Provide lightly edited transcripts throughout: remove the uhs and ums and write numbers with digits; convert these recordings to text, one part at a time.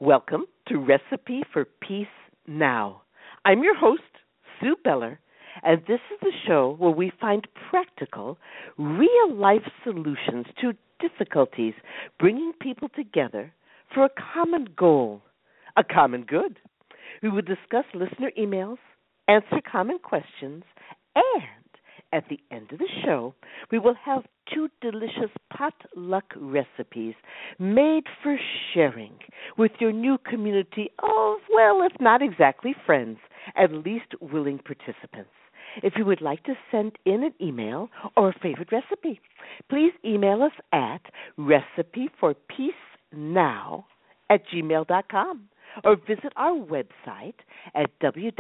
Welcome to Recipe for Peace Now. I'm your host, Sue Beller, and this is the show where we find practical, real-life solutions to difficulties, bringing people together for a common goal, a common good. We will discuss listener emails, answer common questions, and at the end of the show, we will have 2 delicious potluck recipes made for sharing with your new community of, well, if not exactly friends, at least willing participants. If you would like to send in an email or a favorite recipe, please email us at recipeforpeacenow@gmail.com or visit our website at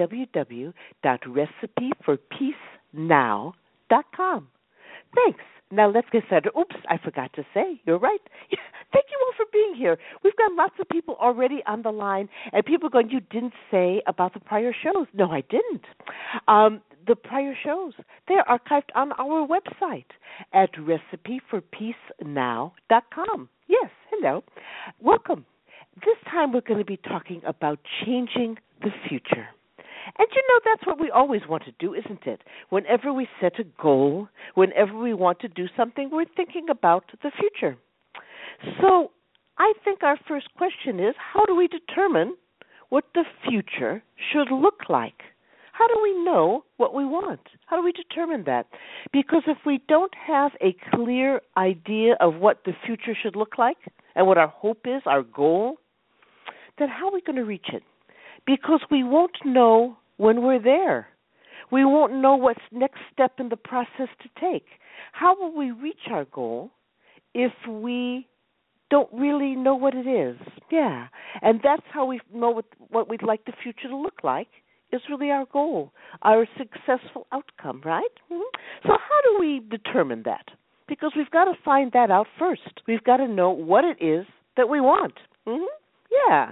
www.recipeforpeacenow.com. Thanks. Now let's get started. Oops, I forgot to say. You're right. Thank you all for being here. We've got lots of people already on the line, and people are going, you didn't say about the prior shows. No, I didn't. The prior shows, they're archived on our website at recipeforpeacenow.com. Yes, hello. Welcome. This time we're going to be talking about changing the future. And you know, that's what we always want to do, isn't it? Whenever we set a goal, whenever we want to do something, we're thinking about the future. So I think our first question is, how do we determine what the future should look like? How do we know what we want? How do we determine that? Because if we don't have a clear idea of what the future should look like and what our hope is, our goal, then how are we going to reach it? Because we won't know when we're there. We won't know what's next step in the process to take. How will we reach our goal if we don't really know what it is? Yeah, and that's how we know what we'd like the future to look like, is really our goal, our successful outcome, right? Mm-hmm. So how do we determine that? Because we've got to find that out first. We've got to know what it is that we want. Mm-hmm. Yeah.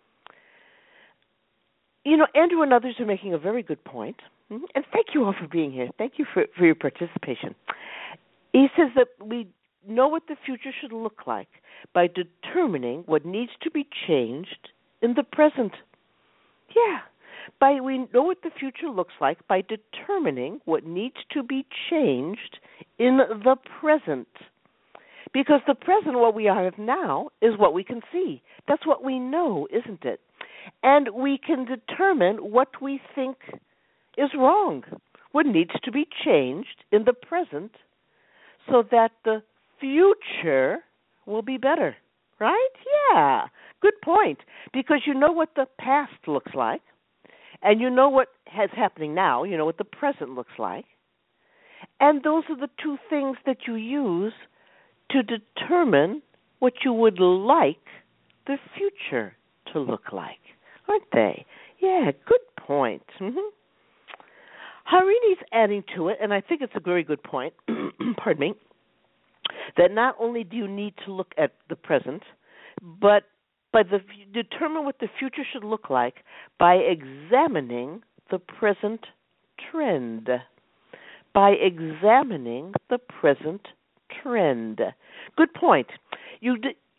You know, Andrew and others are making a very good point, and thank you all for being here. Thank you for your participation. He says that we know what the future should look like by determining what needs to be changed in the present. Yeah, we know what the future looks like by determining what needs to be changed in the present. Because the present, what we have now, is what we can see. That's what we know, isn't it? And we can determine what we think is wrong, what needs to be changed in the present so that the future will be better, right? Yeah, good point. Because you know what the past looks like, and you know what is happening now, you know what the present looks like, and those are the 2 things that you use to determine what you would like the future to look like, aren't they? Yeah, good point. Mm-hmm. Harini's adding to it, and I think it's a very good point, pardon me, that not only do you need to look at the present, but determine what the future should look like by examining the present trend. By examining the present trend. Good point. You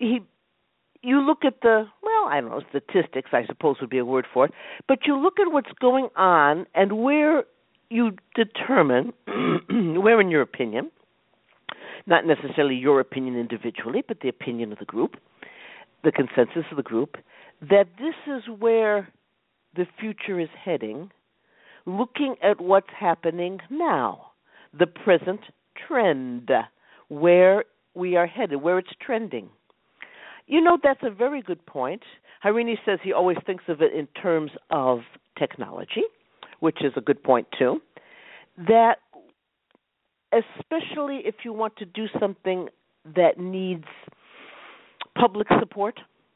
look at the, well, I don't know, statistics, I suppose would be a word for it, but you look at what's going on and where you determine, where in your opinion, not necessarily your opinion individually, but the opinion of the group, the consensus of the group, that this is where the future is heading, looking at what's happening now, the present trend, where we are headed, where it's trending. You know, that's a very good point. Harini says he always thinks of it in terms of technology, which is a good point too, that especially if you want to do something that needs public support,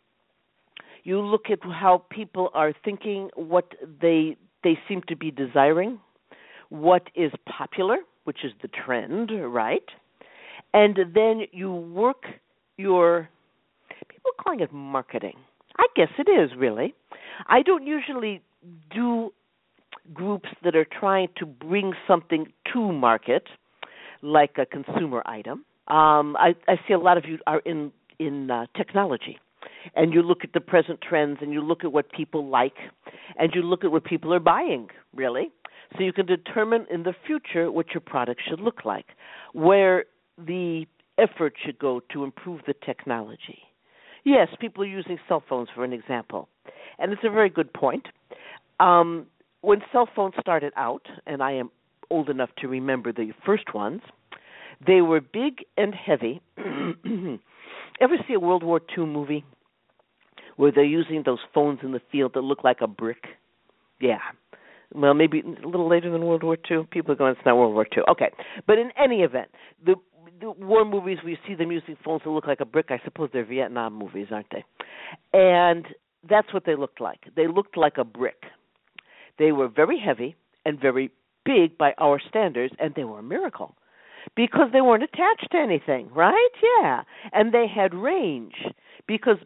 you look at how people are thinking, what they seem to be desiring, what is popular, which is the trend, right? And then you work your, people are calling it marketing. I guess it is, really. I don't usually do groups that are trying to bring something to market, like a consumer item. I see a lot of you are in technology. and you look at the present trends, and you look at what people like, and you look at what people are buying, really. So you can determine in the future what your product should look like, where the effort should go to improve the technology. Yes, people are using cell phones for an example, and it's a very good point. When cell phones started out, and I am old enough to remember the first ones, they were big and heavy. Ever see a World War II movie where they're using those phones in the field that look like a brick? Yeah. Well, maybe a little later than World War II. People are going, it's not World War II. Okay. But in any event, the war movies where you see them using phones that look like a brick, I suppose they're Vietnam movies, aren't they? And that's what they looked like. They looked like a brick. They were very heavy and very big by our standards, and they were a miracle because they weren't attached to anything, right? Yeah. And they had range because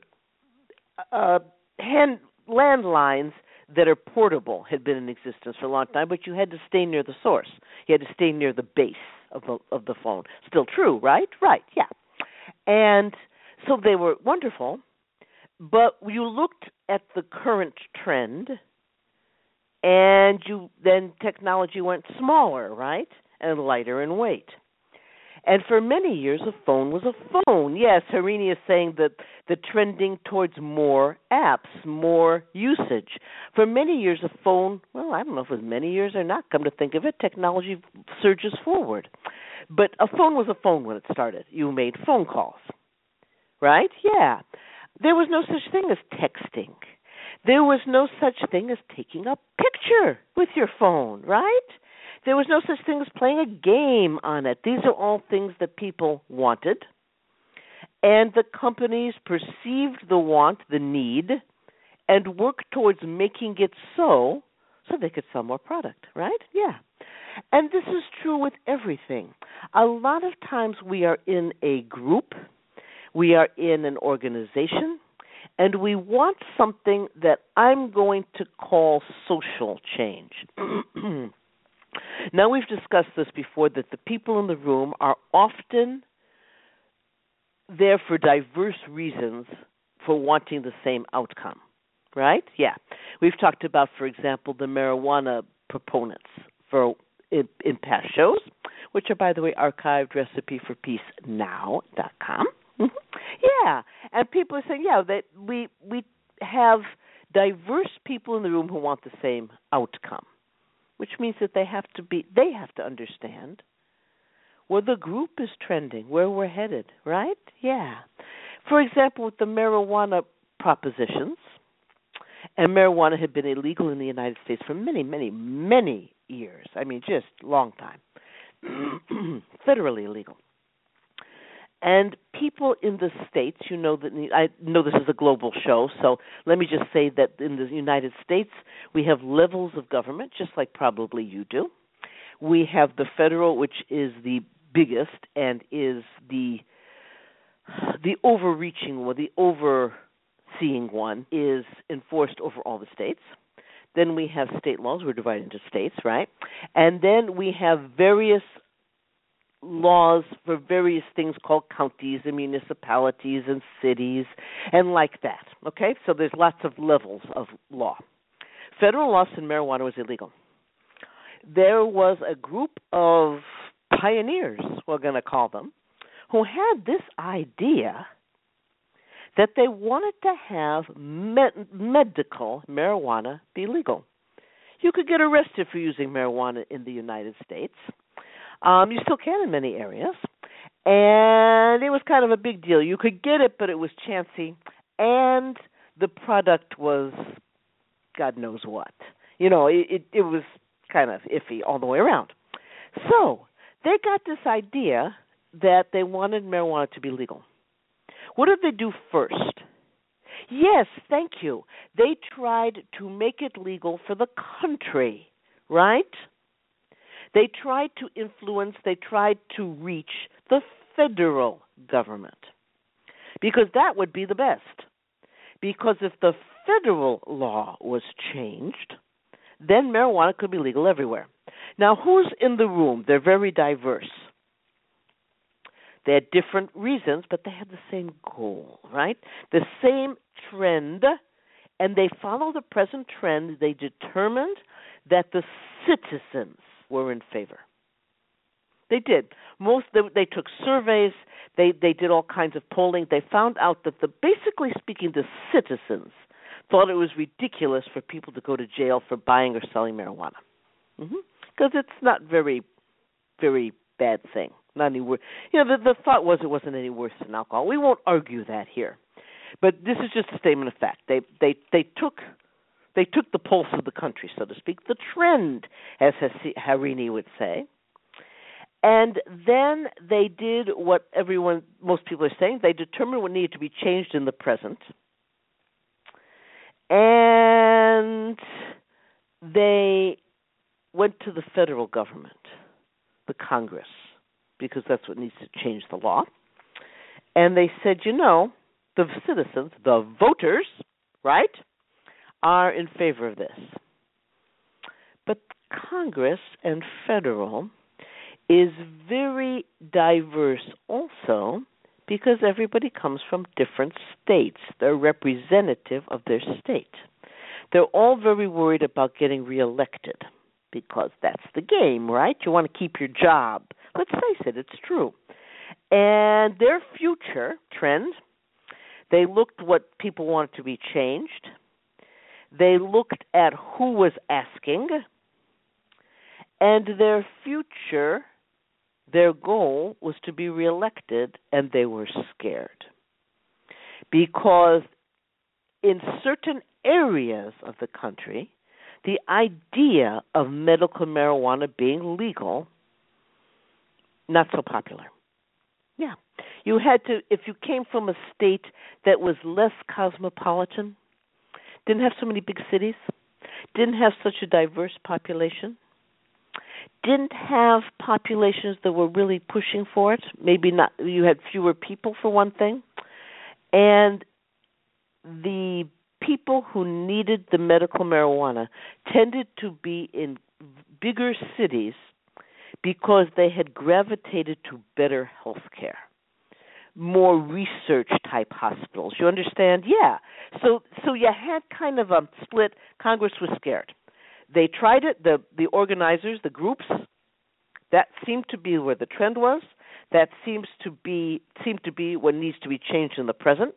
landlines that are portable had been in existence for a long time, but you had to stay near the source. You had to stay near the base of the phone. Still true, right? Right, yeah. And so they were wonderful, but you looked at the current trend, and then technology went smaller, right, and lighter in weight. And for many years, a phone was a phone. Yes, Harini is saying that the trending towards more apps, more usage. For many years, a phone, well, I don't know if it was many years or not, come to think of it, technology surges forward. But a phone was a phone when it started. You made phone calls, right? Yeah. There was no such thing as texting. There was no such thing as taking a picture with your phone, right? There was no such thing as playing a game on it. These are all things that people wanted, and the companies perceived the want, the need, and worked towards making it so they could sell more product, right? Yeah. And this is true with everything. A lot of times we are in a group, we are in an organization, and we want something that I'm going to call social change. Now, we've discussed this before, that the people in the room are often there for diverse reasons for wanting the same outcome, right? Yeah. We've talked about, for example, the marijuana proponents in past shows, which are, by the way, archived recipeforpeacenow.com. Yeah, and people are saying, yeah, that we have diverse people in the room who want the same outcome, which means that they have to understand where the group is trending, where we're headed, right? Yeah. For example, with the marijuana propositions, and marijuana had been illegal in the United States for many, many, many years. I mean, just a long time. Federally illegal. And people in the States, I know this is a global show, so let me just say that in the United States, we have levels of government, just like probably you do. We have the federal, which is the biggest and is the overreaching one, the overseeing one, is enforced over all the states. Then we have state laws. We're divided into states, right? And then we have various laws for various things called counties and municipalities and cities and like that, okay? So there's lots of levels of law. Federal law in marijuana was illegal. There was a group of pioneers, we're going to call them, who had this idea that they wanted to have medical marijuana be legal. You could get arrested for using marijuana in the United States. You still can in many areas. And it was kind of a big deal. You could get it, but it was chancy. And the product was God knows what. It was kind of iffy all the way around. So they got this idea that they wanted marijuana to be legal. What did they do first? Yes, thank you. They tried to make it legal for the country, right? They tried to influence, they tried to reach the federal government because that would be the best. Because if the federal law was changed, then marijuana could be legal everywhere. Now, who's in the room? They're very diverse. They had different reasons, but they had the same goal, right? The same trend, and they followed the present trend. They determined that the citizens were in favor. They did. They took surveys. They did all kinds of polling. They found out that basically speaking, the citizens thought it was ridiculous for people to go to jail for buying or selling marijuana, because it's not very, very bad thing. Not any worse. The thought was it wasn't any worse than alcohol. We won't argue that here, but this is just a statement of fact. They took the pulse of the country, so to speak, the trend, as Harini would say. And then they did what most people are saying. They determined what needed to be changed in the present. And they went to the federal government, the Congress, because that's what needs to change the law. And they said, the citizens, the voters, right, are in favor of this. But Congress and federal is very diverse also because everybody comes from different states. They're representative of their state. They're all very worried about getting reelected because that's the game, right? You want to keep your job. Let's face it, it's true. And their future trend, they looked what people wanted to be changed. They looked at who was asking. And their future, their goal was to be reelected, and they were scared. Because in certain areas of the country, the idea of medical marijuana being legal, not so popular. Yeah. You had to, if you came from a state that was less cosmopolitan, didn't have so many big cities, didn't have such a diverse population, didn't have populations that were really pushing for it, maybe not, you had fewer people for one thing, and the people who needed the medical marijuana tended to be in bigger cities because they had gravitated to better health care, more research-type hospitals. You understand? Yeah. So you had kind of a split. Congress was scared. They tried it. The organizers, the groups, that seemed to be where the trend was. That seemed to be what needs to be changed in the present.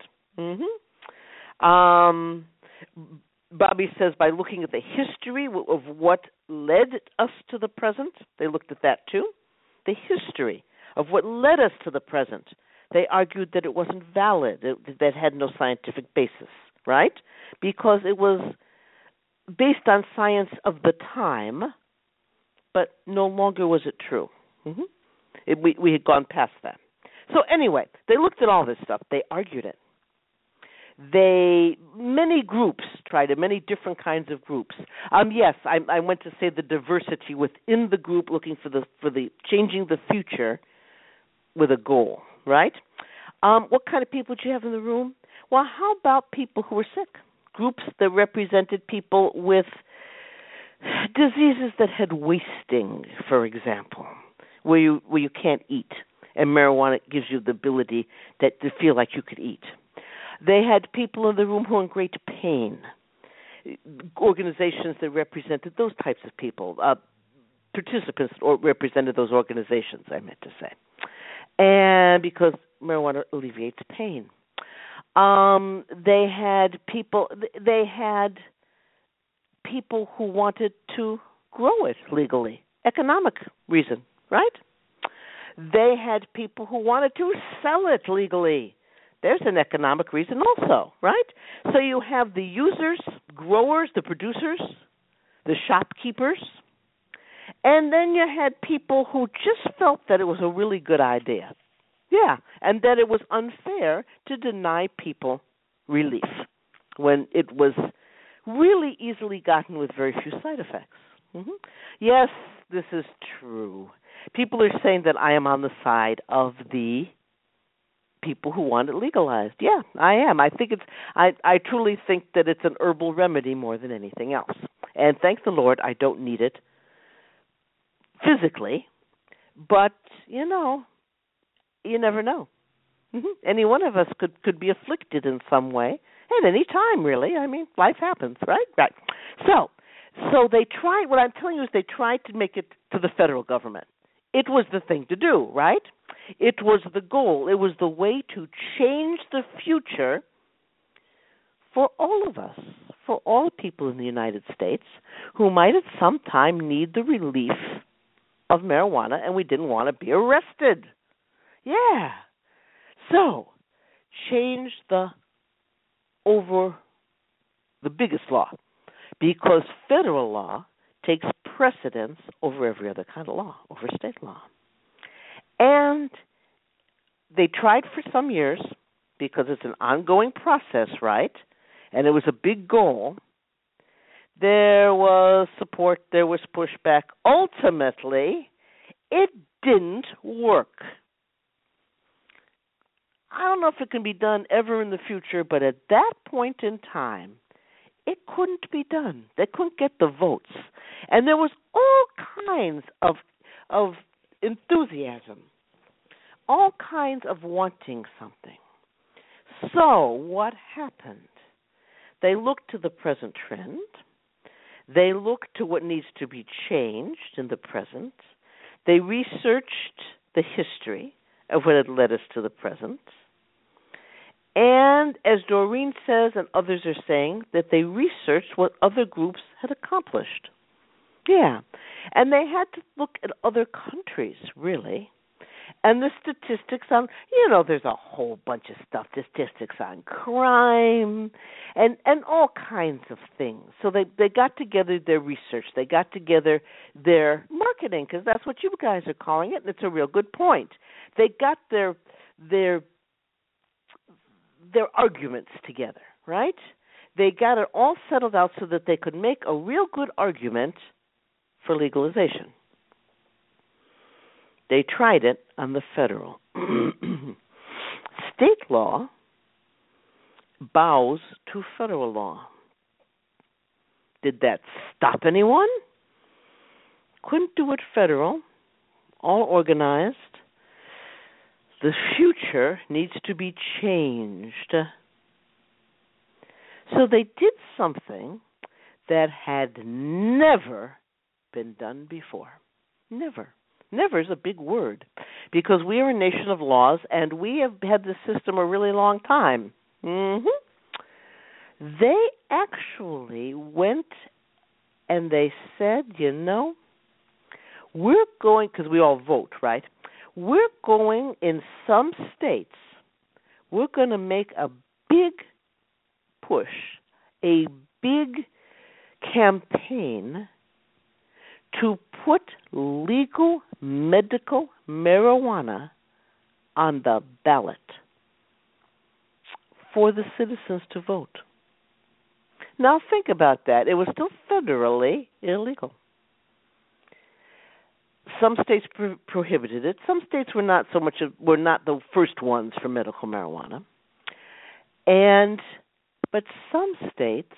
Bobby says by looking at the history of what led us to the present, they looked at that too. The history of what led us to the present. They argued that it wasn't valid, that had no scientific basis, right? Because it was based on science of the time, but no longer was it true. We had gone past that. So anyway, they looked at all this stuff. They argued it. Many groups tried it, many different kinds of groups. Yes, I went to say the diversity within the group, looking for the changing the future with a goal, right? What kind of people do you have in the room? Well, how about people who were sick? Groups that represented people with diseases that had wasting, for example, where you can't eat, and marijuana gives you the ability to feel like you could eat. They had people in the room who were in great pain, organizations that represented those types of people, participants or represented those organizations, I meant to say. And because marijuana alleviates pain. They had people who wanted to grow it legally, economic reason, right? They had people who wanted to sell it legally. There's an economic reason also, right? So you have the users, growers, the producers, the shopkeepers, and then you had people who just felt that it was a really good idea. Yeah, and that it was unfair to deny people relief when it was really easily gotten with very few side effects. Yes, this is true. People are saying that I am on the side of the people who want it legalized. Yeah, I am. I truly think that it's an herbal remedy more than anything else. And thank the Lord, I don't need it physically. But, You never know. Any one of us could be afflicted in some way at any time, really. I mean, life happens, right? Right. So they tried. What I'm telling you is they tried to make it to the federal government. It was the thing to do, right? It was the goal. It was the way to change the future for all of us, for all people in the United States who might at some time need the relief of marijuana, and we didn't want to be arrested. Yeah. So, change the biggest law, because federal law takes precedence over every other kind of law, over state law. And they tried for some years, because it's an ongoing process, right? And it was a big goal. There was support, there was pushback. Ultimately, it didn't work. I don't know if it can be done ever in the future, but at that point in time, it couldn't be done. They couldn't get the votes. And there was all kinds of enthusiasm, all kinds of wanting something. So what happened? They looked to the present trend. They looked to what needs to be changed in the present. They researched the history of what had led us to the present. And as Doreen says, and others are saying, that they researched what other groups had accomplished. Yeah. And they had to look at other countries, really. And the statistics on, there's a whole bunch of stuff, statistics on crime and all kinds of things. So they got together their research. They got together their marketing, because that's what you guys are calling it, and it's a real good point. They got their arguments together, right? They got it all settled out so that they could make a real good argument for legalization. They tried it on the federal. State law bows to federal law. Did that stop anyone? Couldn't do it federal, all organized. The future needs to be changed. So they did something that had never been done before. Never. Never is a big word, because we are a nation of laws, and we have had this system a really long time. They actually went and they said, we're going, because we all vote, right? We're going, in some states, we're going to make a big push, a big campaign to put legal medical marijuana on the ballot for the citizens to vote. Now think about that. It was still federally illegal. Some states prohibited it. Some states were not the first ones for medical marijuana. But some states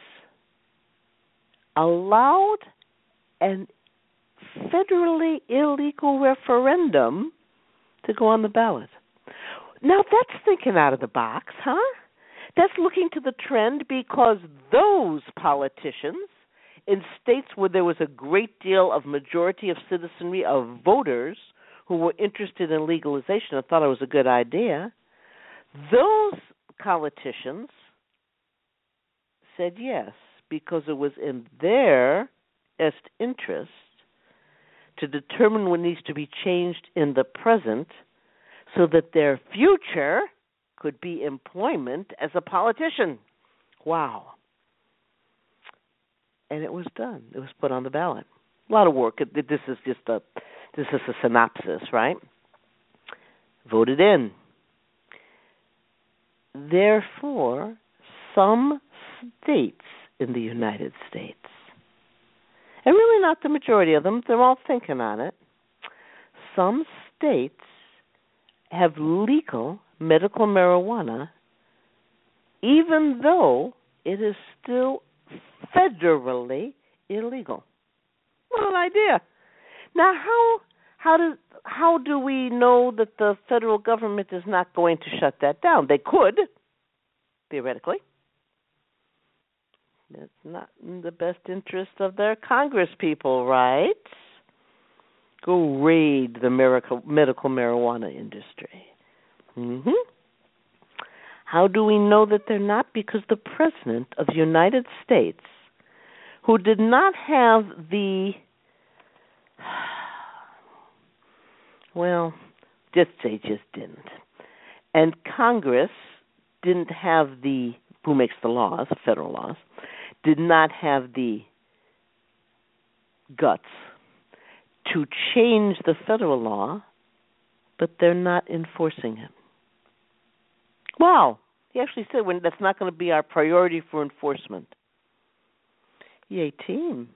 allowed an federally illegal referendum to go on the ballot. Now that's thinking out of the box, huh? That's looking to the trend, because those politicians in states where there was a great deal of majority of citizenry, of voters who were interested in legalization and thought it was a good idea, those politicians said yes, because it was in their best interest to determine what needs to be changed in the present so that their future could be employment as a politician. Wow. And it was done. It was put on the ballot. A lot of work. This is a synopsis, right? Voted in. Therefore, some states in the United States, and really not the majority of them, they're all thinking on it, some states have legal medical marijuana, even though it is still federally illegal. What an idea. Now, how do we know that the federal government is not going to shut that down? They could, theoretically. It's not in the best interest of their Congress people, right? Go raid the medical marijuana industry. Mm-hmm. How do we know that they're not? Because the President of the United States, who did not have the, just didn't. And Congress didn't have who makes the laws, federal laws, did not have the guts to change the federal law, but they're not enforcing it. Wow. He actually said that's not going to be our priority for enforcement. Yay, team.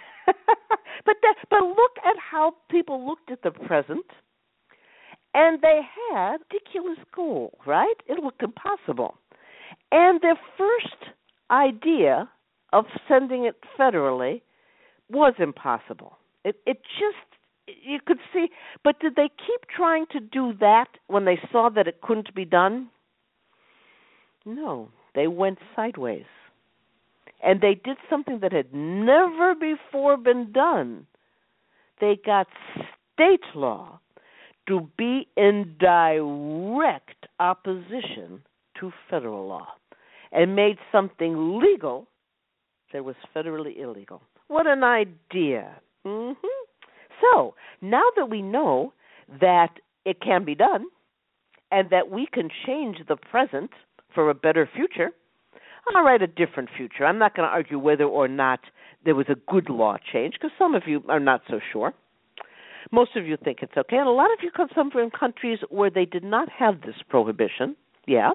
But look at how people looked at the present, and they had ridiculous goal, right? It looked impossible. And their first idea of sending it federally was impossible. It just, you could see, but did they keep trying to do that when they saw that it couldn't be done? No, they went sideways. And they did something that had never before been done. They got state law to be in direct opposition to federal law and made something legal that was federally illegal. What an idea. Mm-hmm. So, now that we know that it can be done and that we can change the present for a better future, all right, a different future. I'm not going to argue whether or not there was a good law change, because some of you are not so sure. Most of you think it's okay, and a lot of you come from countries where they did not have this prohibition, yeah.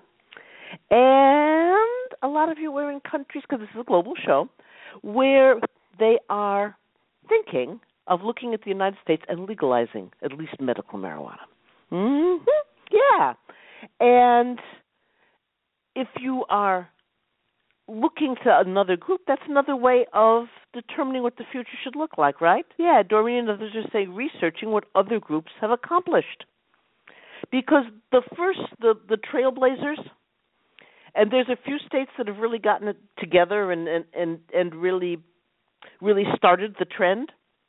And a lot of you are in countries, because this is a global show, where they are thinking of looking at the United States and legalizing at least medical marijuana. Mm-hmm. Yeah. And if you are looking to another group, that's another way of determining what the future should look like, right? Yeah, Doreen and others are saying researching what other groups have accomplished. Because the trailblazers, and there's a few states that have really gotten it together and really started the trend.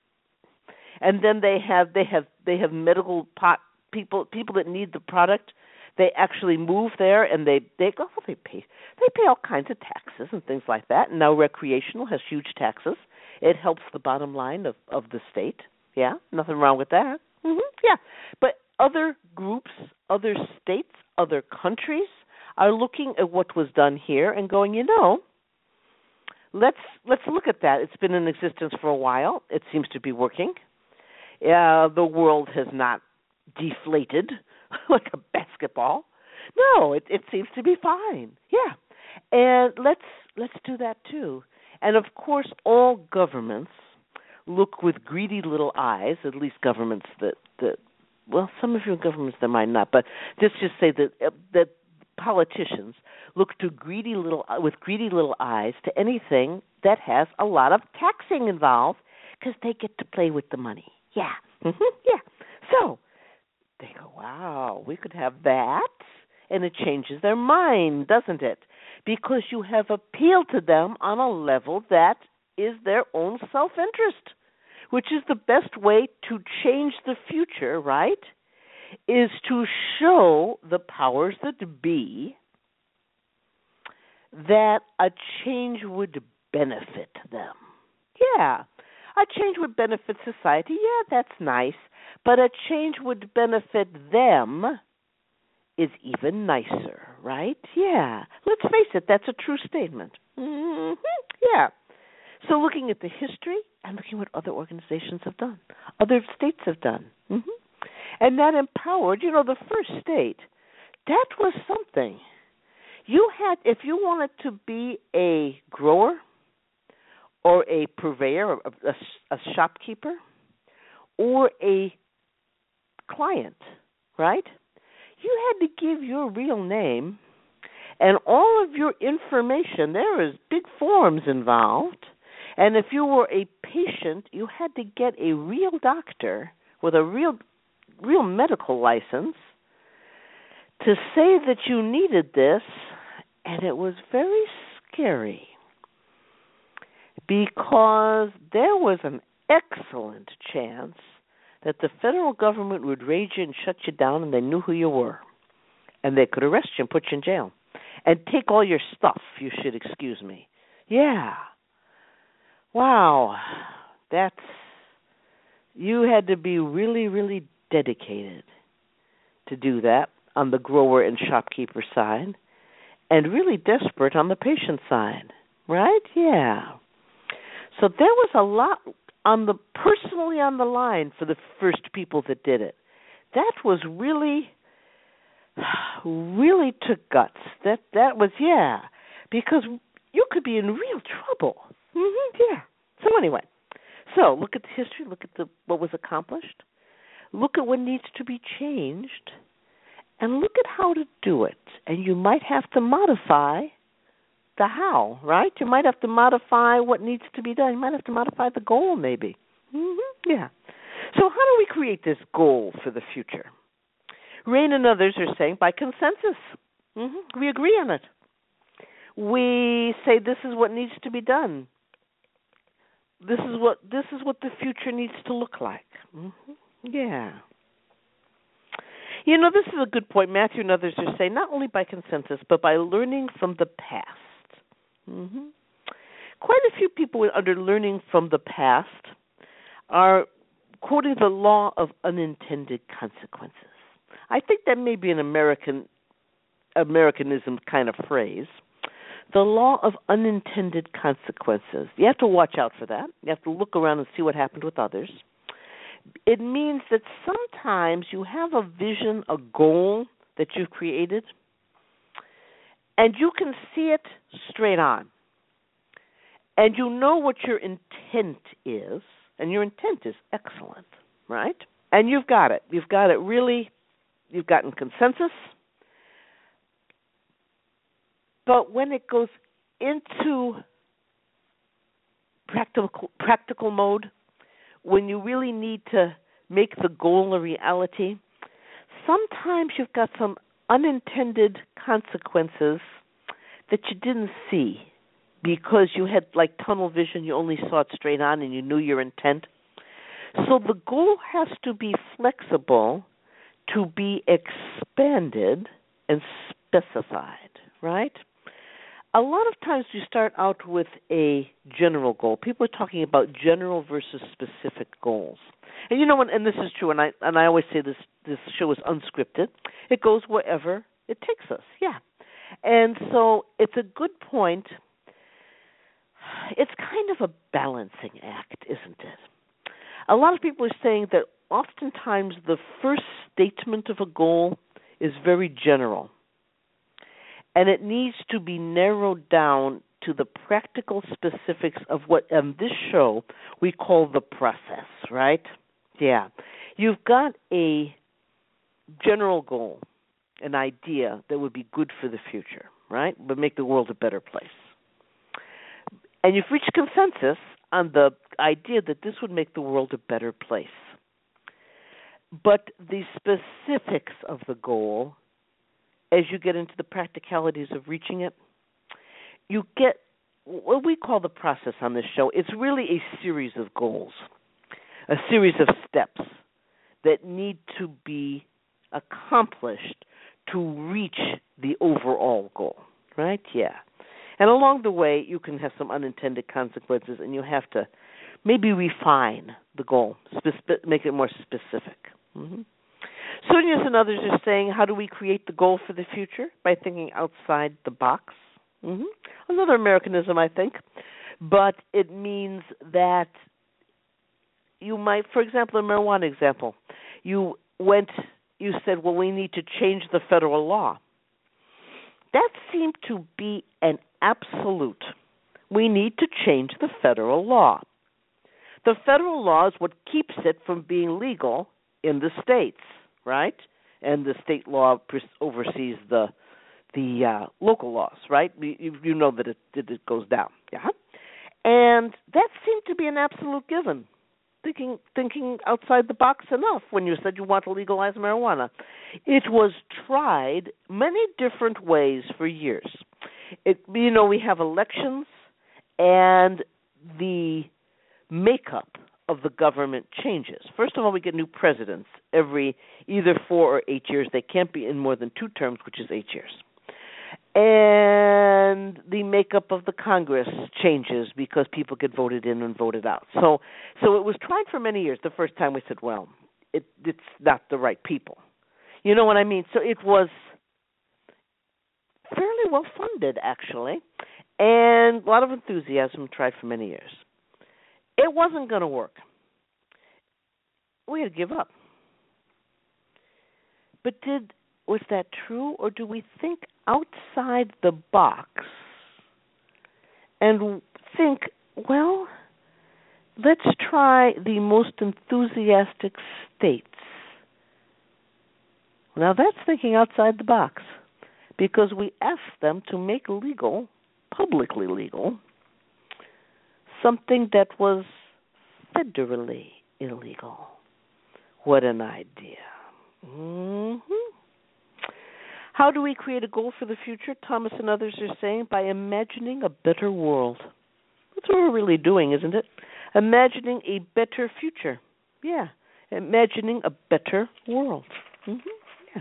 And then they have medical pot people that need the product. They actually move there, and they pay all kinds of taxes and things like that. And now recreational has huge taxes. It helps the bottom line of the state. Yeah, nothing wrong with that. Mm-hmm. Yeah, but other groups, other states, other countries are looking at what was done here and going, let's look at that. It's been in existence for a while. It seems to be working. The world has not deflated like a basketball. No, it seems to be fine. Yeah, and let's do that too. And of course, all governments look with greedy little eyes. At least governments that some of your governments there might not, but let's just say that politicians look with greedy little eyes to anything that has a lot of taxing involved, because they get to play with the money. Yeah, yeah. So they go, wow, we could have that, and it changes their mind, doesn't it? Because you have appealed to them on a level that is their own self-interest, which is the best way to change the future, right? Is to show the powers that be that a change would benefit them. Yeah, a change would benefit society. Yeah, that's nice. But a change would benefit them is even nicer, right? Yeah. Let's face it, that's a true statement. Mm-hmm. Yeah. So looking at the history and looking at what other organizations have done, other states have done. Mm-hmm. And that empowered, the first state, that was something. You had, if you wanted to be a grower or a purveyor, a shopkeeper, or a client, right? You had to give your real name and all of your information. There is big forms involved. And if you were a patient, you had to get a real doctor, with a real medical license to say that you needed this, and it was very scary because there was an excellent chance that the federal government would raid you and shut you down, and they knew who you were, and they could arrest you and put you in jail and take all your stuff, you should excuse me. Yeah. Wow. You had to be really, really dedicated to do that on the grower and shopkeeper side, and really desperate on the patient side, right? Yeah. So there was a lot personally on the line for the first people that did it. That was really took guts. That was, yeah, because you could be in real trouble. Yeah. So anyway, look at the history, look at what was accomplished, look at what needs to be changed, and look at how to do it. And you might have to modify the how, right? You might have to modify what needs to be done. You might have to modify the goal, maybe. Yeah. So how do we create this goal for the future? Rain and others are saying by consensus. We agree on it. We say this is what needs to be done. This is what the future needs to look like. Yeah. This is a good point. Matthew and others are saying not only by consensus, but by learning from the past. Quite a few people under learning from the past are quoting the law of unintended consequences. I think that may be an Americanism kind of phrase. The law of unintended consequences. You have to watch out for that. You have to look around and see what happened with others. It means that sometimes you have a vision, a goal that you've created, and you can see it straight on. And you know what your intent is, and your intent is excellent, right? And you've got it. You've got it really, you've gotten consensus. But when it goes into practical mode, when you really need to make the goal a reality, sometimes you've got some unintended consequences that you didn't see because you had like tunnel vision, you only saw it straight on and you knew your intent. So the goal has to be flexible to be expanded and specified, right? A lot of times you start out with a general goal. People are talking about general versus specific goals. And and this is true, and I always say this show is unscripted. It goes wherever it takes us, yeah. And so it's a good point. It's kind of a balancing act, isn't it? A lot of people are saying that oftentimes the first statement of a goal is very general. And it needs to be narrowed down to the practical specifics of what on this show we call the process, right? Yeah. You've got a general goal, an idea that would be good for the future, right? Would make the world a better place. And you've reached consensus on the idea that this would make the world a better place. But the specifics of the goal, as you get into the practicalities of reaching it, you get what we call the process on this show. It's really a series of goals, a series of steps that need to be accomplished to reach the overall goal, right? Yeah. And along the way, you can have some unintended consequences, and you have to maybe refine the goal, make it more specific. Sunius and others are saying, how do we create the goal for the future? By thinking outside the box. Another Americanism, I think. But it means that you might, for example, a marijuana example, you said, well, we need to change the federal law. That seemed to be an absolute. We need to change the federal law. The federal law is what keeps it from being legal in the states, right? And the state law oversees the local laws, right? You know that it goes down, yeah. And that seemed to be an absolute given. thinking outside the box enough when you said you want to legalize marijuana. It was tried many different ways for years. We have elections, and the makeup of the government changes. First of all, we get new presidents every either 4 or 8 years. They can't be in more than 2 terms, which is 8 years. And the makeup of the Congress changes because people get voted in and voted out. So it was tried for many years. The first time we said, well, it's not the right people. You know what I mean? So it was fairly well funded, actually, and a lot of enthusiasm, tried for many years. It wasn't going to work. We had to give up. But was that true, or do we think outside the box and think, well, let's try the most enthusiastic states? Now that's thinking outside the box, because we asked them to make legal, publicly legal, something that was federally illegal. What an idea. Mm-hmm. How do we create a goal for the future? Thomas and others are saying by imagining a better world. That's what we're really doing, isn't it? Imagining a better future. Yeah, imagining a better world. Mm-hmm. Yeah.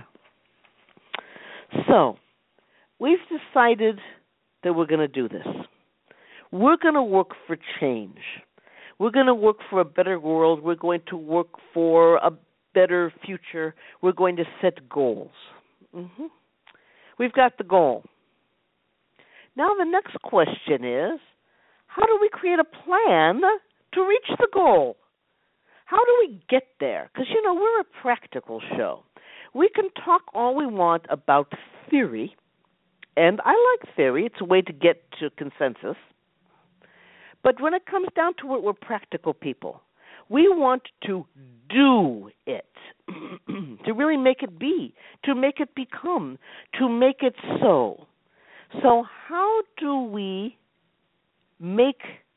So, we've decided that we're going to do this. We're going to work for change. We're going to work for a better world. We're going to work for a better future. We're going to set goals. Mm-hmm. We've got the goal. Now the next question is, how do we create a plan to reach the goal? How do we get there? Because, we're a practical show. We can talk all we want about theory, and I like theory. It's a way to get to consensus. But when it comes down to it, we're practical people. We want to do it, to really make it be, to make it become, to make it so. So how do we make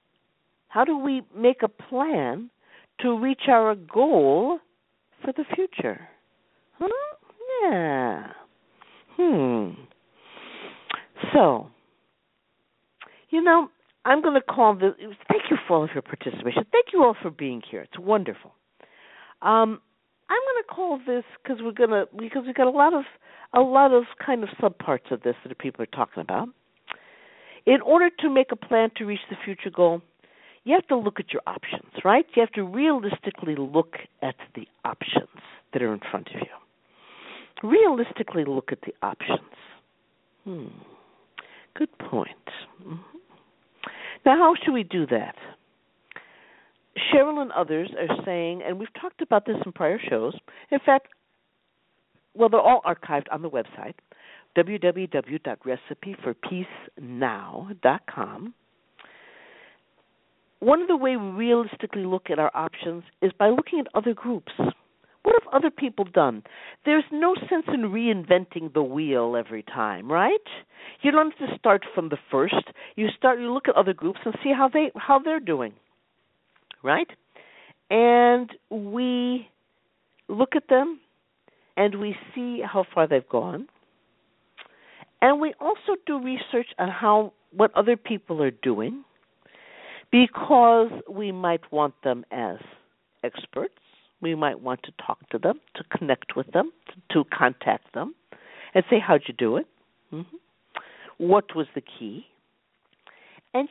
a plan to reach our goal for the future? Huh? Yeah. So, I'm going to call this. Thank you for all of your participation. Thank you all for being here. It's wonderful. I'm going to call this because we've got a lot of kind of subparts of this that people are talking about. In order to make a plan to reach the future goal, you have to look at your options, right? You have to realistically look at the options that are in front of you. Realistically look at the options. Good point. Mm-hmm. Now, how should we do that? Cheryl and others are saying, and we've talked about this in prior shows. In fact, they're all archived on the website, www.recipeforpeacenow.com. One of the ways we realistically look at our options is by looking at other groups. What have other people done? There's no sense in reinventing the wheel every time, right? You don't have to start from the first. You look at other groups and see how they're doing, right? And we look at them and we see how far they've gone. And we also do research on what other people are doing, because we might want them as experts. We might want to talk to them, to connect with them, to contact them, and say, how'd you do it? Mm-hmm. What was the key? And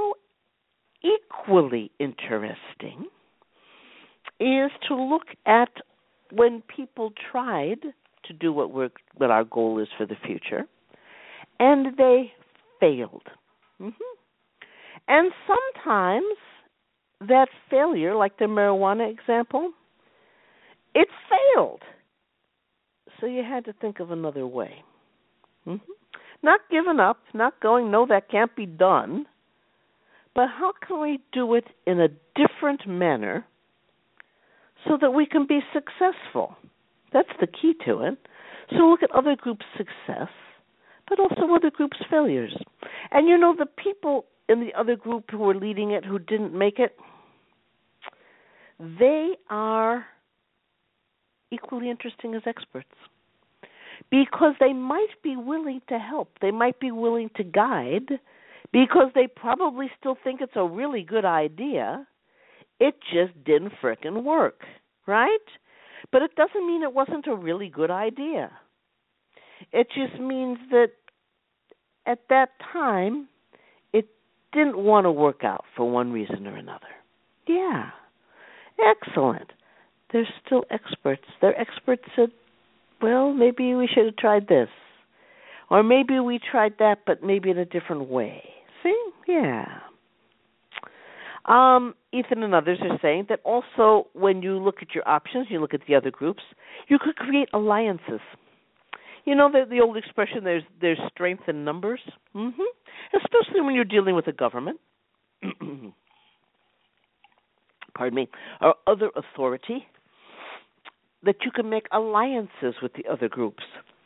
equally interesting is to look at when people tried to do what our goal is for the future, and they failed. Mm-hmm. And sometimes that failure, like the marijuana example, it failed. So you had to think of another way. Mm-hmm. Not giving up, not going, no, that can't be done, but how can we do it in a different manner so that we can be successful? That's the key to it. So look at other groups' success, but also other groups' failures. And the people in the other group who were leading it who didn't make it, they are equally interesting as experts because they might be willing to help. They might be willing to guide because they probably still think it's a really good idea. It just didn't frickin' work, right? But it doesn't mean it wasn't a really good idea. It just means that at that time, it didn't want to work out for one reason or another. Yeah, excellent. They're still experts. They're experts at, well, maybe we should have tried this. Or maybe we tried that, but maybe in a different way. See? Yeah. Ethan and others are saying that also when you look at your options, you look at the other groups, you could create alliances. You know the old expression, there's strength in numbers? Especially when you're dealing with a government, pardon me, or other authority, that you can make alliances with the other groups.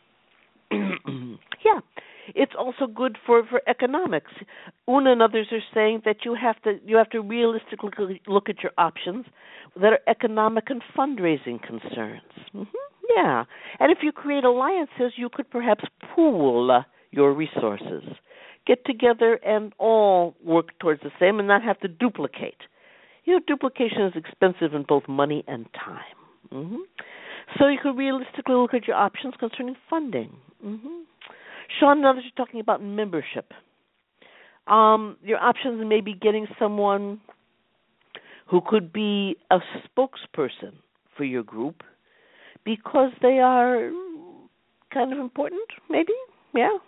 Yeah. It's also good for economics. Una and others are saying that you have to realistically look at your options that are economic and fundraising concerns. Yeah. And if you create alliances, you could perhaps pool your resources, get together and all work towards the same and not have to duplicate. Duplication is expensive in both money and time. So you could realistically look at your options concerning funding. Sean and others are talking about membership. Your options may be getting someone who could be a spokesperson for your group because they are kind of important, maybe. Yeah.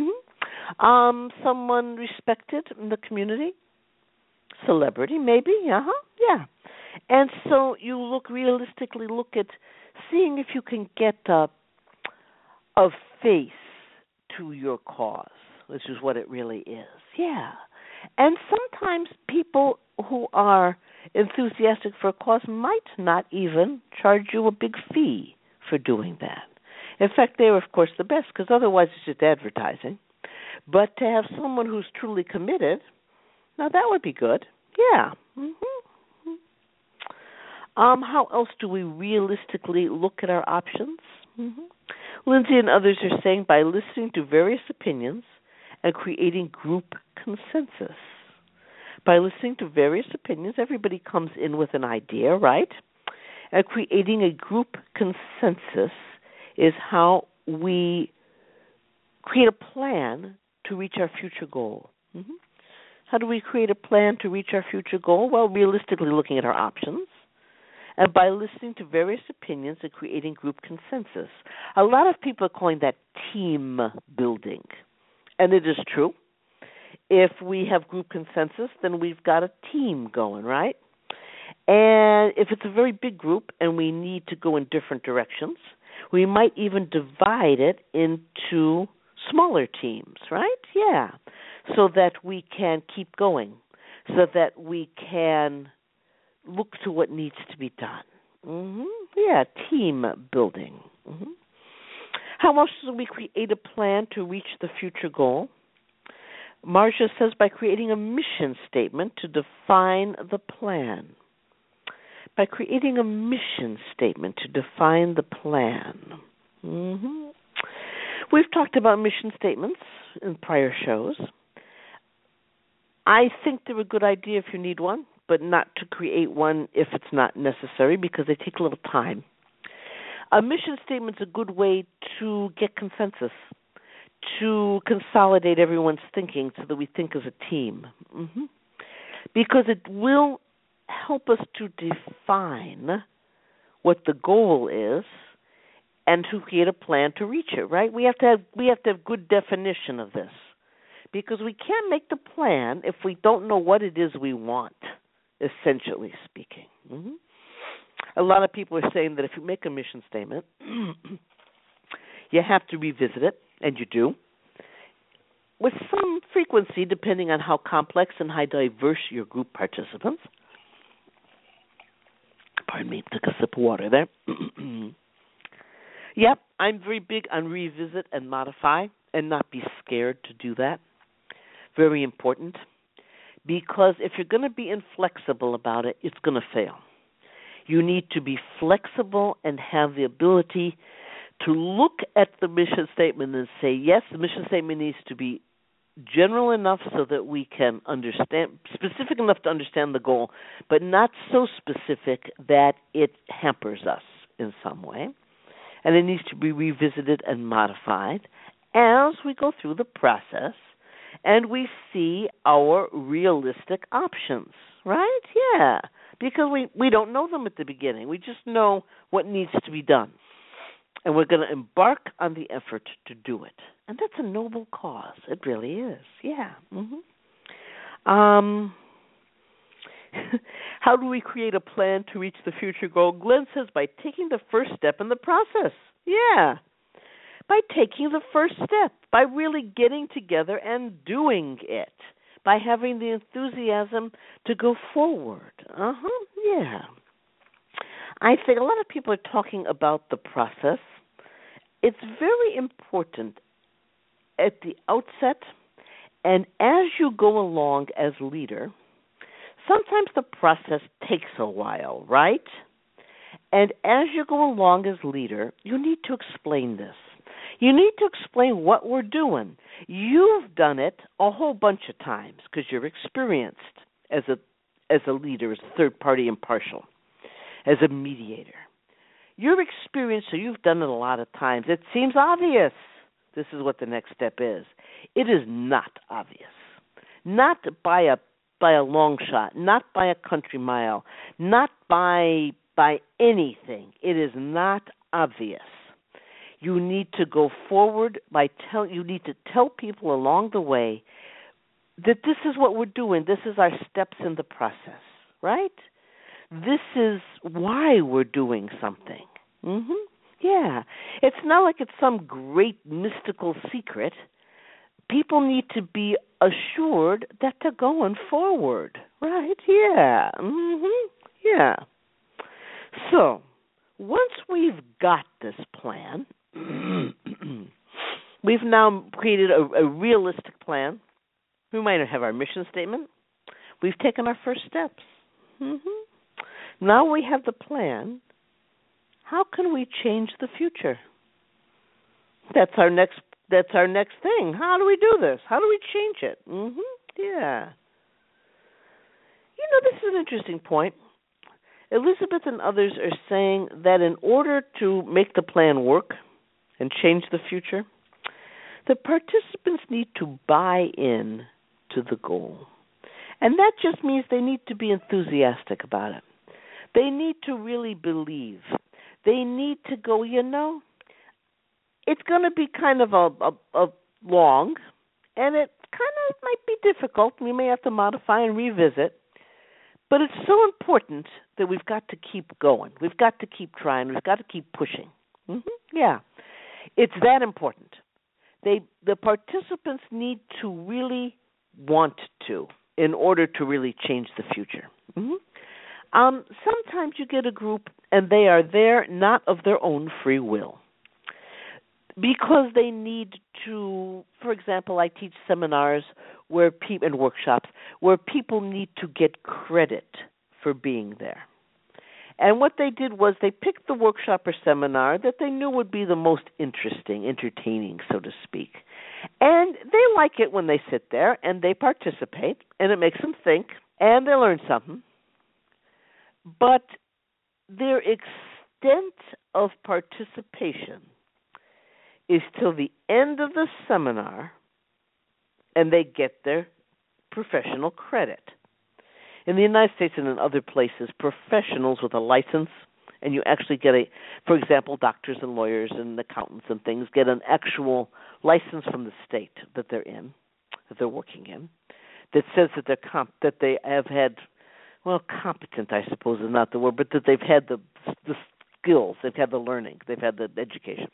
Someone respected in the community. Celebrity, maybe. Yeah. And so you realistically look at seeing if you can get a face to your cause, which is what it really is. Yeah. And sometimes people who are enthusiastic for a cause might not even charge you a big fee for doing that. In fact, they're, of course, the best, because otherwise it's just advertising. But to have someone who's truly committed, now that would be good. Yeah. How else do we realistically look at our options? Lindsay and others are saying by listening to various opinions and creating group consensus. By listening to various opinions, everybody comes in with an idea, right? And creating a group consensus is how we create a plan to reach our future goal. How do we create a plan to reach our future goal? Well, realistically looking at our options, and by listening to various opinions and creating group consensus. A lot of people are calling that team building, and it is true. If we have group consensus, then we've got a team going, right? And if it's a very big group and we need to go in different directions, we might even divide it into smaller teams, right? Yeah, so that we can keep going, so that we can look to what needs to be done. Yeah, team building. How else do we create a plan to reach the future goal? Marcia says by creating a mission statement to define the plan. By creating a mission statement to define the plan. We've talked about mission statements in prior shows. I think they're a good idea if you need one, but not to create one if it's not necessary because they take a little time. A mission statement is a good way to get consensus, to consolidate everyone's thinking so that we think as a team. Because it will help us to define what the goal is and to create a plan to reach it, right? We have to have good definition of this. Because we can't make the plan if we don't know what it is we want, essentially speaking. A lot of people are saying that if you make a mission statement, you have to revisit it, and you do, with some frequency depending on how complex and how diverse your group participants. Pardon me, took a sip of water there. Yep, I'm very big on revisit and modify and not be scared to do that. Very important, because if you're going to be inflexible about it, it's going to fail. You need to be flexible and have the ability to look at the mission statement and say, yes, the mission statement needs to be general enough so that we can understand, specific enough to understand the goal, but not so specific that it hampers us in some way. And it needs to be revisited and modified as we go through the process and we see our realistic options, right? Yeah, because we don't know them at the beginning. We just know what needs to be done. And we're going to embark on the effort to do it. And that's a noble cause. It really is. Yeah. How do we create a plan to reach the future goal? Glenn says by taking the first step in the process. Yeah. By taking the first step, by really getting together and doing it, by having the enthusiasm to go forward. Yeah. I think a lot of people are talking about the process. It's very important at the outset and as you go along as leader. Sometimes the process takes a while, right? And as you go along as leader, you need to explain this. You need to explain what we're doing. You've done it a whole bunch of times because you're experienced as a leader, as a third party impartial, as a mediator. You're experienced, so you've done it a lot of times. It seems obvious. This is what the next step is. It is not obvious. Not by a long shot, not by a country mile, not by anything. It is not obvious. You need to go forward you need to tell people along the way that this is what we're doing. This is our steps in the process, right? This is why we're doing something. Yeah. It's not like it's some great mystical secret. People need to be assured that they're going forward, right? Yeah. Yeah. So, once we've got this plan, we've now created a realistic plan. We might have our mission statement. We've taken our first steps. Now we have the plan. How can we change the future? That's our next thing. How do we do this? How do we change it? Yeah. This is an interesting point. Elizabeth and others are saying that in order to make the plan work and change the future, the participants need to buy in to the goal. And that just means they need to be enthusiastic about it. They need to really believe. They need to go, it's going to be kind of a long, and it kind of might be difficult. We may have to modify and revisit. But it's so important that we've got to keep going. We've got to keep trying. We've got to keep pushing. Yeah. It's that important. The participants need to really want to in order to really change the future. Sometimes you get a group and they are there not of their own free will. Because they need to, for example, I teach seminars and workshops where people need to get credit for being there. And what they did was they picked the workshop or seminar that they knew would be the most interesting, entertaining, so to speak. And they like it when they sit there and they participate, and it makes them think, and they learn something. But their extent of participation is till the end of the seminar, and they get their professional credit. In the United States and in other places, professionals with a license, and you actually get for example, doctors and lawyers and accountants and things get an actual license from the state that they're working in, that says that that they have had, competent, I suppose is not the word, but that they've had the skills, they've had the learning, they've had the education.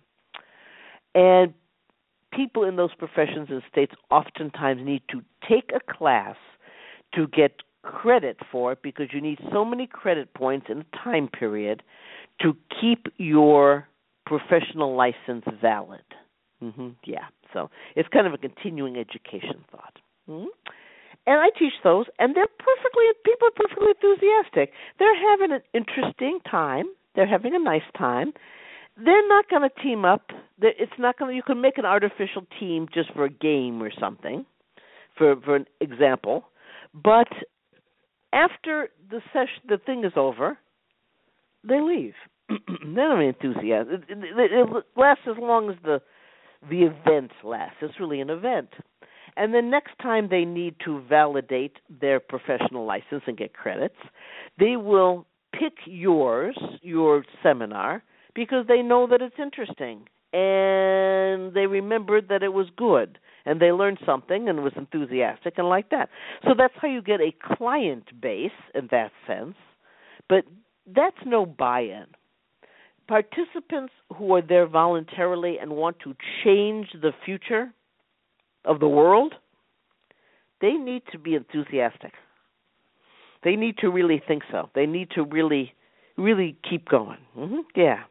And people in those professions and states oftentimes need to take a class to get credit for it because you need so many credit points in a time period to keep your professional license valid. Yeah, so it's kind of a continuing education thought. And I teach those, and people are perfectly enthusiastic. They're having an interesting time. They're having a nice time. They're not going to team up. It's not going to. You can make an artificial team just for a game or something, for an example. But after the thing is over, they leave. They're not enthusiastic. It lasts as long as the event lasts. It's really an event. And the next time they need to validate their professional license and get credits, they will pick your seminar because they know that it's interesting and they remembered that it was good and they learned something and was enthusiastic and like that. So that's how you get a client base in that sense, but that's no buy-in. Participants who are there voluntarily and want to change the future of the world, they need to be enthusiastic. They need to really think so. They need to really, really keep going. Yeah.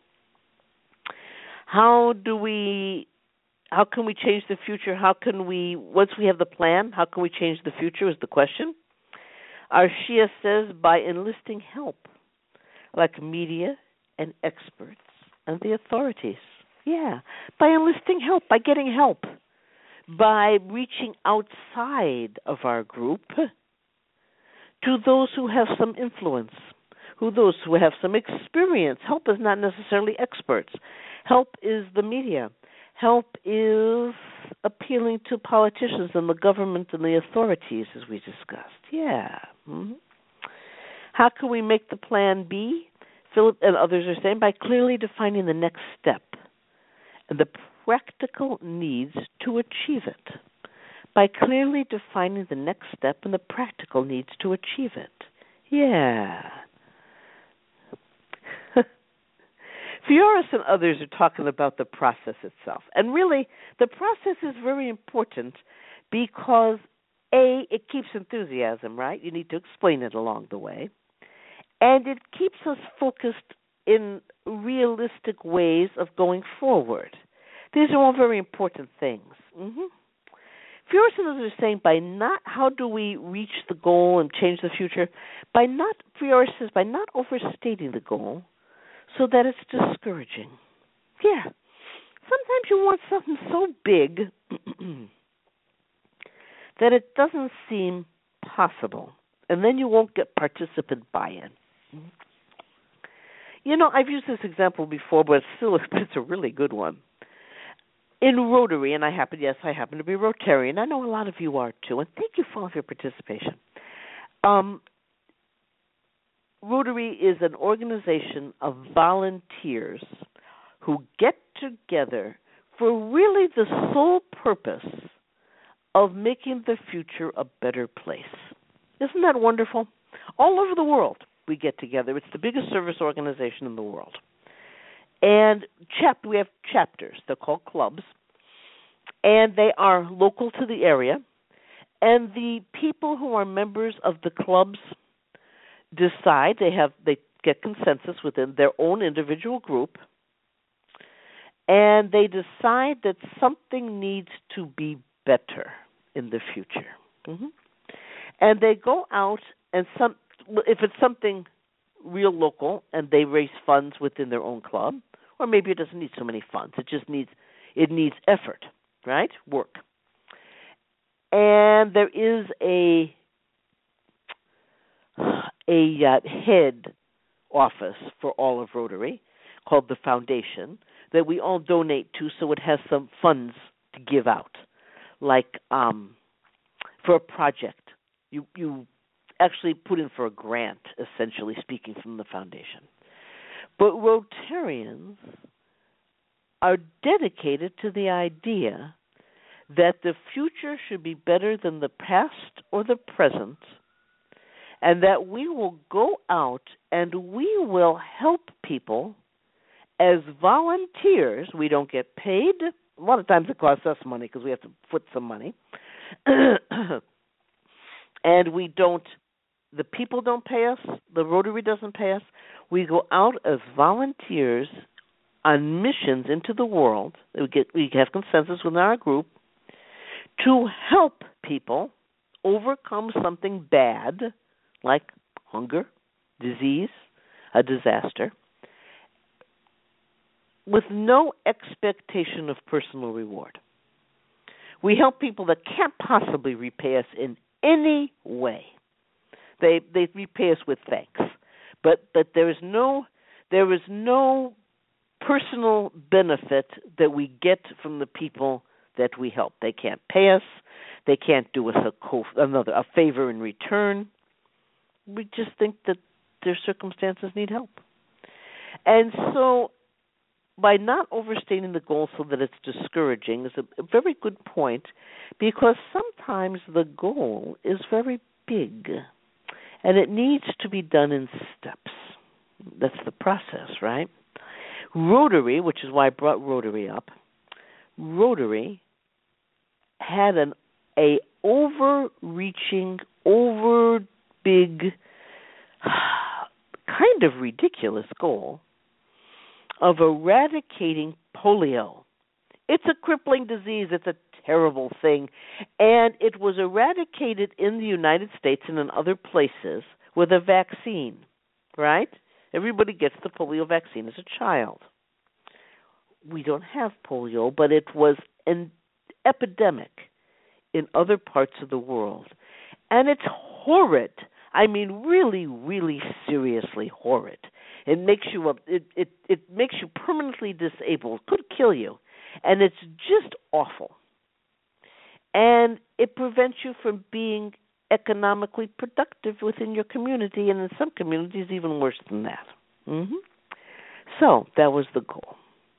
How can we change the future? Once we have the plan, how can we change the future is the question. Our Shia says by enlisting help, like media and experts and the authorities. Yeah, by enlisting help, by getting help, by reaching outside of our group to those who have some influence, those who have some experience. Help is not necessarily experts. Help is the media. Help is appealing to politicians and the government and the authorities, as we discussed. Yeah. How can we make the plan B? Philip and others are saying by clearly defining the next step and the practical needs to achieve it. By clearly defining the next step and the practical needs to achieve it. Yeah. Fioris and others are talking about the process itself. And really, the process is very important because, A, it keeps enthusiasm, right? You need to explain it along the way. And it keeps us focused in realistic ways of going forward. These are all very important things. Fioris and others are saying how do we reach the goal and change the future? Fioris says, by not overstating the goal, so that it's discouraging. Yeah. Sometimes you want something so big that it doesn't seem possible, and then you won't get participant buy-in. I've used this example before, but it's a really good one. In Rotary, and I happen to be Rotarian. I know a lot of you are too, and thank you for all of your participation. Rotary is an organization of volunteers who get together for really the sole purpose of making the future a better place. Isn't that wonderful? All over the world we get together. It's the biggest service organization in the world. And we have chapters. They're called clubs. And they are local to the area. And the people who are members of the clubs decide, they get consensus within their own individual group, and they decide that something needs to be better in the future. And they go out and if it's something real local, and they raise funds within their own club, or maybe it doesn't need so many funds. It needs effort, right? Work. And there is a head office for all of Rotary called the Foundation that we all donate to, so it has some funds to give out, like for a project. You actually put in for a grant, essentially speaking, from the Foundation. But Rotarians are dedicated to the idea that the future should be better than the past or the present, and that we will go out and we will help people as volunteers. We don't get paid. A lot of times it costs us money because we have to put some money. And the people don't pay us, the Rotary doesn't pay us. We go out as volunteers on missions into the world. We have consensus within our group to help people overcome something bad, like hunger, disease, a disaster, with no expectation of personal reward. We help people that can't possibly repay us in any way. They repay us with thanks, but there is no personal benefit that we get from the people that we help. They can't pay us. They can't do us a favor in return. We just think that their circumstances need help. And so by not overstating the goal so that it's discouraging is a very good point, because sometimes the goal is very big and it needs to be done in steps. That's the process, right? Rotary, which is why I brought Rotary up, Rotary had a overreaching, big, kind of ridiculous goal of eradicating polio. It's a crippling disease. It's a terrible thing. And it was eradicated in the United States and in other places with a vaccine, right? Everybody gets the polio vaccine as a child. We don't have polio, but it was an epidemic in other parts of the world. And it's horrid. I mean, really, really seriously horrid. It makes you it makes you permanently disabled. Could kill you, and it's just awful. And it prevents you from being economically productive within your community, and in some communities even worse than that. Mm-hmm. So that was the goal.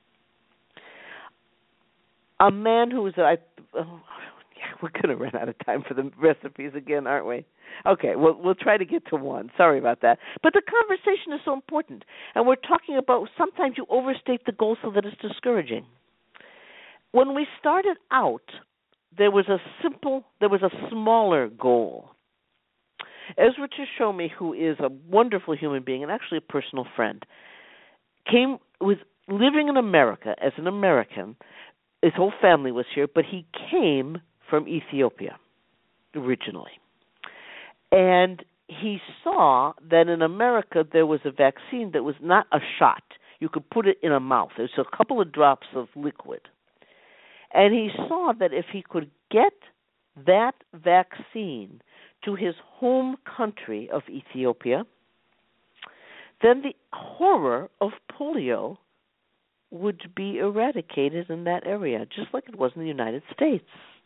A man who was we're going to run out of time for the recipes again, aren't we? Okay, we'll try to get to one. Sorry about that. But the conversation is so important. And we're talking about sometimes you overstate the goal so that it's discouraging. When we started out, there was a smaller goal. Ezra Shomi, who is a wonderful human being and actually a personal friend, was living in America as an American. His whole family was here, but he came from Ethiopia originally. And he saw that in America there was a vaccine that was not a shot. You could put it in a mouth. There's a couple of drops of liquid. And he saw that if he could get that vaccine to his home country of Ethiopia, then the horror of polio would be eradicated in that area, just like it was in the United States.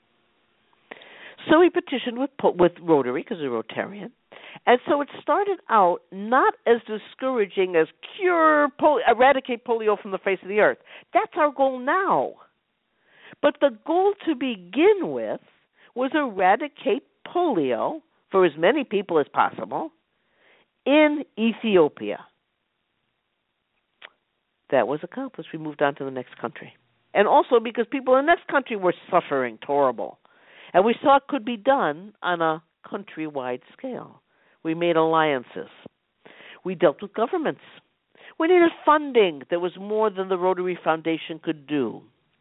So he petitioned with Rotary, because he's a Rotarian. And so it started out not as discouraging as eradicate polio from the face of the earth. That's our goal now. But the goal to begin with was eradicate polio for as many people as possible in Ethiopia. That was accomplished. We moved on to the next country. And also because people in the next country were suffering horrible. And we saw it could be done on a countrywide scale. We made alliances. We dealt with governments. We needed funding that was more than the Rotary Foundation could do.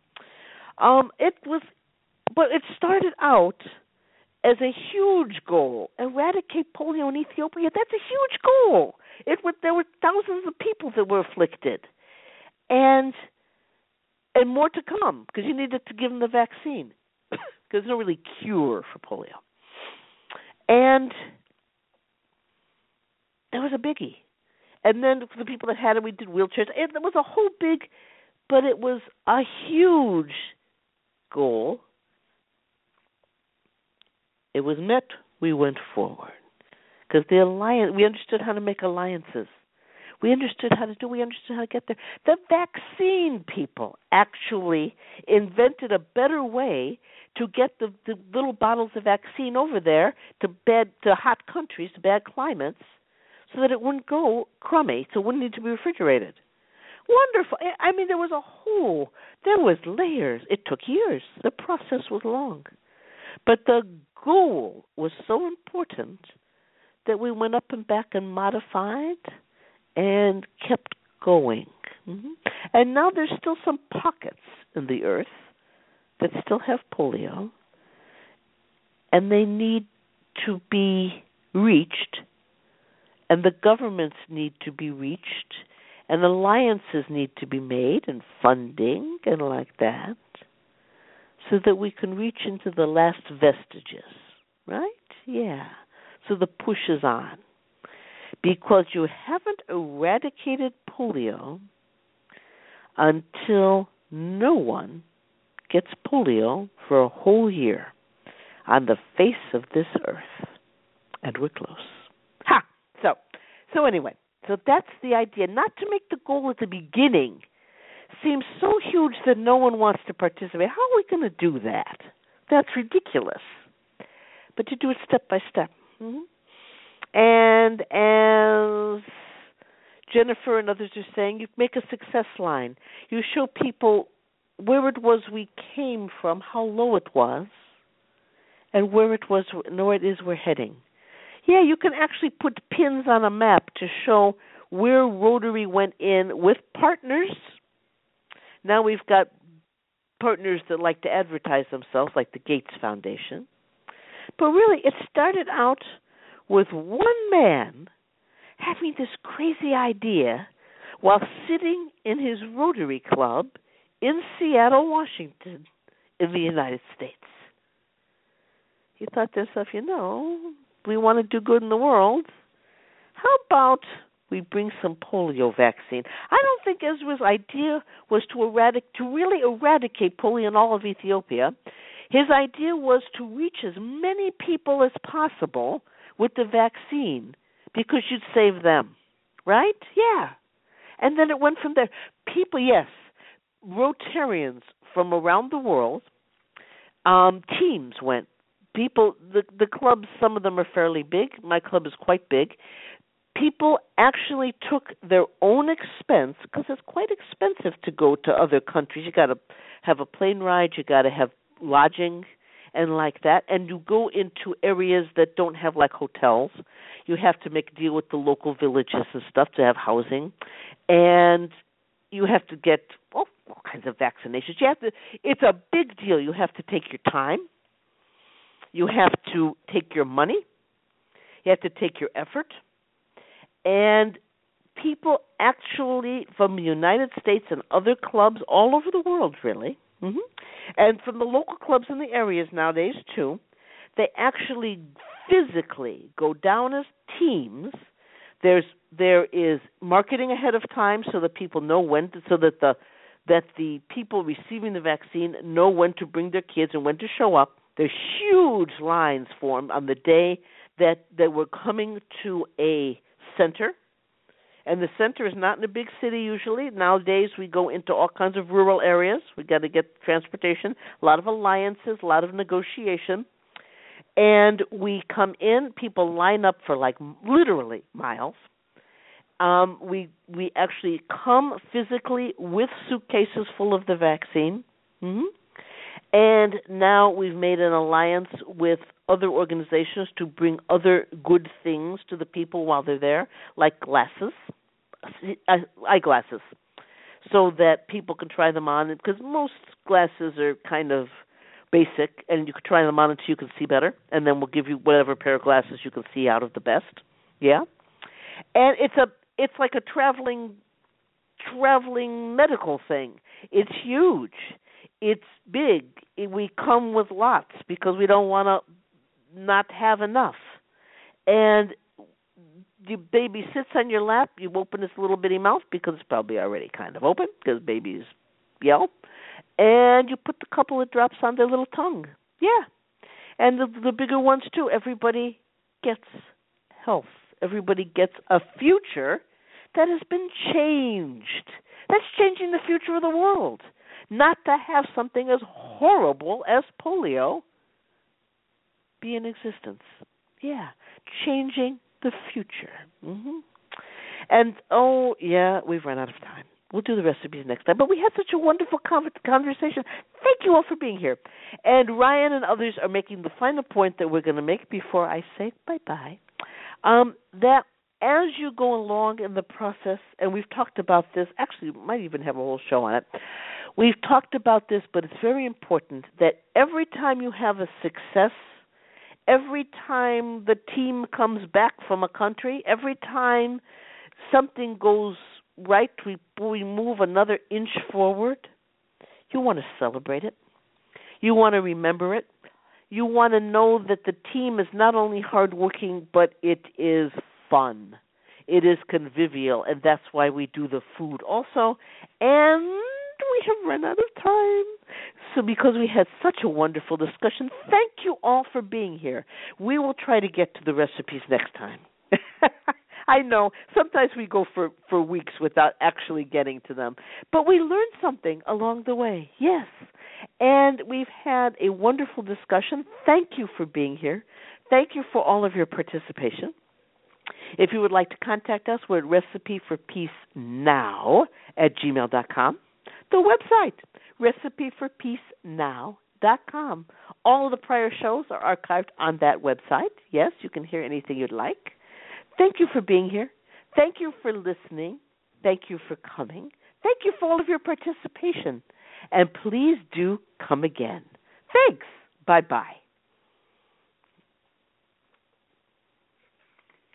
But it started out as a huge goal. Eradicate polio in Ethiopia. That's a huge goal. There were thousands of people that were afflicted. And more to come, because you needed to give them the vaccine. Because there's no really cure for polio. And that was a biggie. And then for the people that had it, we did wheelchairs. It was a whole but it was a huge goal. It was met, we went forward. Because we understood how to make alliances. We understood how to get there. The vaccine people actually invented a better way to get the little bottles of vaccine over there to hot countries, to bad climates, so that it wouldn't go crummy, so it wouldn't need to be refrigerated. Wonderful. I mean, there was layers. It took years. The process was long. But the goal was so important that we went up and back and modified and kept going. Mm-hmm. And now there's still some pockets in the earth that still have polio, and they need to be reached, and the governments need to be reached, and alliances need to be made, and funding, and like that, so that we can reach into the last vestiges, right? Yeah. So the push is on. Because you haven't eradicated polio until no one gets polio for a whole year on the face of this earth. And we're close. Ha! So anyway, so that's the idea. Not to make the goal at the beginning seem so huge that no one wants to participate. How are we going to do that? That's ridiculous. But you do it step by step. Mm-hmm. And as Jennifer and others are saying, you make a success line. You show people where it was we came from, how low it was, and where it is we're heading. Yeah, you can actually put pins on a map to show where Rotary went in with partners. Now we've got partners that like to advertise themselves, like the Gates Foundation. But really, it started out with one man having this crazy idea while sitting in his Rotary Club in Seattle, Washington, in the United States. He thought to himself, we want to do good in the world. How about we bring some polio vaccine? I don't think Ezra's idea was to really eradicate polio in all of Ethiopia. His idea was to reach as many people as possible with the vaccine because you'd save them, right? Yeah. And then it went from there. People, yes, Rotarians from around the world, teams went. People, the clubs, some of them are fairly big. My club is quite big. People actually took their own expense because it's quite expensive to go to other countries. You got to have a plane ride. You got to have lodging and like that. And you go into areas that don't have like hotels. You have to make a deal with the local villages and stuff to have housing. And you have to get all kinds of vaccinations. It's a big deal. You have to take your time. You have to take your money. You have to take your effort. And people actually from the United States and other clubs all over the world, really, and from the local clubs in the areas nowadays, too, they actually physically go down as teams. There is marketing ahead of time so that people know when to, so that the people receiving the vaccine know when to bring their kids and when to show up. There's huge lines formed on the day that we're coming to a center, and the center is not in a big city usually. Nowadays we go into all kinds of rural areas. We've got to get transportation, a lot of alliances, a lot of negotiation, and we come in, people line up for like literally miles. We actually come physically with suitcases full of the vaccine. And now we've made an alliance with other organizations to bring other good things to the people while they're there, like eyeglasses, so that people can try them on. Because most glasses are kind of basic, and you can try them on until you can see better, and then we'll give you whatever pair of glasses you can see out of the best. Yeah, and it's like a traveling medical thing. It's huge. It's big. We come with lots because we don't want to not have enough. And your baby sits on your lap. You open its little bitty mouth because it's probably already kind of open because babies yell. And you put a couple of drops on their little tongue. Yeah. And the bigger ones too. Everybody gets health. Everybody gets a future that has been changed. That's changing the future of the world. Not to have something as horrible as polio be in existence. Yeah, changing the future. And, we've run out of time. We'll do the recipes next time. But we had such a wonderful conversation. Thank you all for being here. And Ryan and others are making the final point that we're going to make before I say bye-bye, that as you go along in the process, and we've talked about this, actually we might even have a whole show on it. We've talked about this, but it's very important that every time you have a success every time the team comes back from a country, every time something goes right, we move another inch forward, you want to celebrate it. You want to remember it. You want to know that the team is not only hardworking, but it is fun. It is convivial, and that's why we do the food also. And we have run out of time. So because we had such a wonderful discussion, thank you all for being here. We will try to get to the recipes next time. I know, sometimes we go for weeks without actually getting to them. But we learned something along the way, yes. And we've had a wonderful discussion. Thank you for being here. Thank you for all of your participation. If you would like to contact us, we're at recipeforpeacenow@gmail.com. The website, recipeforpeacenow.com. All of the prior shows are archived on that website. Yes, you can hear anything you'd like. Thank you for being here. Thank you for listening. Thank you for coming. Thank you for all of your participation. And please do come again. Thanks. Bye-bye.